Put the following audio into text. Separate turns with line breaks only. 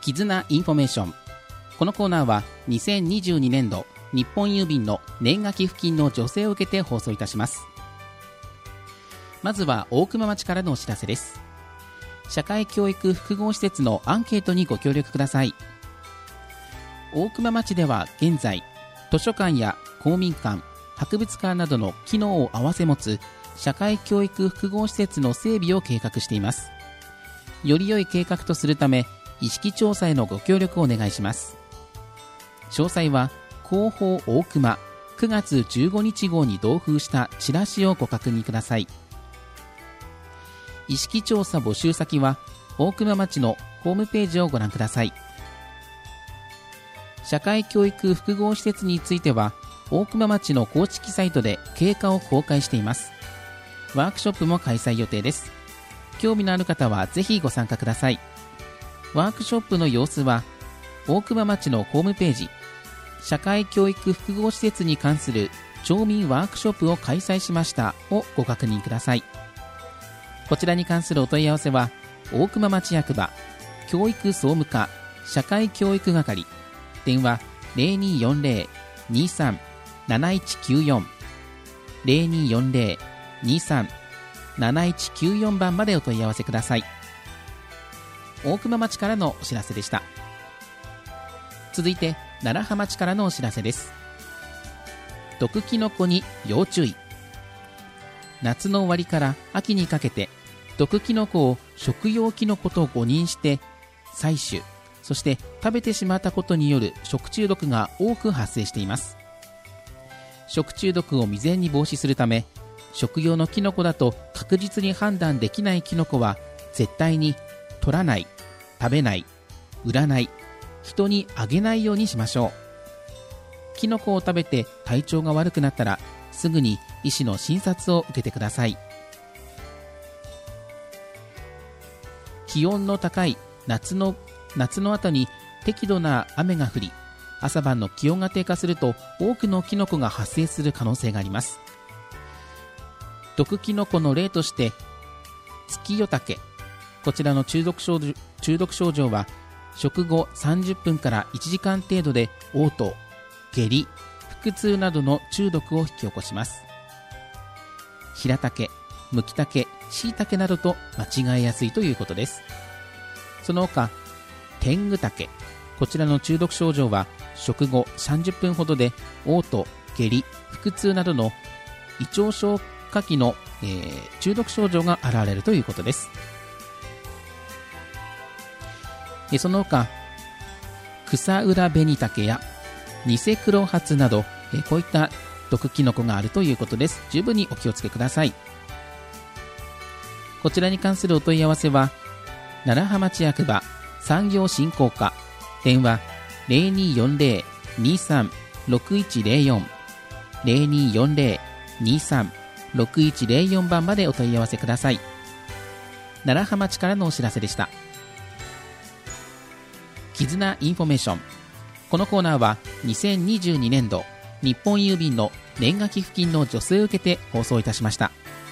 絆インフォメーション。このコーナーは2022年度日本郵便の年賀寄付金の助成を受けて放送いたします。まずは大熊町からのお知らせです。社会教育複合施設のアンケートにご協力ください。大熊町では現在、図書館や公民館、博物館などの機能を併せ持つ社会教育複合施設の整備を計画しています。より良い計画とするため、意識調査へのご協力をお願いします。詳細は広報大熊9月15日号に同封したチラシをご確認ください。意識調査募集先は大熊町のホームページをご覧ください。社会教育複合施設については大熊町の公式サイトで経過を公開しています。ワークショップも開催予定です。興味のある方はぜひご参加ください。ワークショップの様子は大熊町のホームページ、社会教育複合施設に関する町民ワークショップを開催しましたをご確認ください。こちらに関するお問い合わせは大熊町役場教育総務課社会教育係、電話 0240-23-7194 0240-23-7194 番までお問い合わせください。大熊町からのお知らせでした。続いて楢葉町からのお知らせです。毒キノコに要注意。夏の終わりから秋にかけて毒キノコを食用キノコと誤認して採取、そして食べてしまったことによる食中毒が多く発生しています。食中毒を未然に防止するため、食用のキノコだと確実に判断できないキノコは絶対に取らない、食べない、売らない、人にあげないようにしましょう。キノコを食べて体調が悪くなったらすぐに医師の診察を受けてください。気温の高い夏の後に適度な雨が降り、朝晩の気温が低下すると多くのキノコが発生する可能性があります。毒キノコの例として月夜竹、こちらの中毒症状は食後30分から1時間程度で嘔吐、下痢、腹痛などの中毒を引き起こします。平竹、ムキタケ、シイタケなどと間違えやすいということです。その他天狗竹、こちらの中毒症状は食後30分ほどで嘔吐、下痢、腹痛などの胃腸消化器の、中毒症状が現れるということです。その他草浦紅竹やニセクロハツなど、こういった毒キノコがあるということです。十分にお気をつけください。こちらに関するお問い合わせは楢葉町役場産業振興課、電話 0240-23-6104 0240-23-6104 番までお問い合わせください。楢葉町からのお知らせでした。絆インフォメーション。このコーナーは2022年度日本郵便の年賀寄付金の助成を受けて放送いたしました。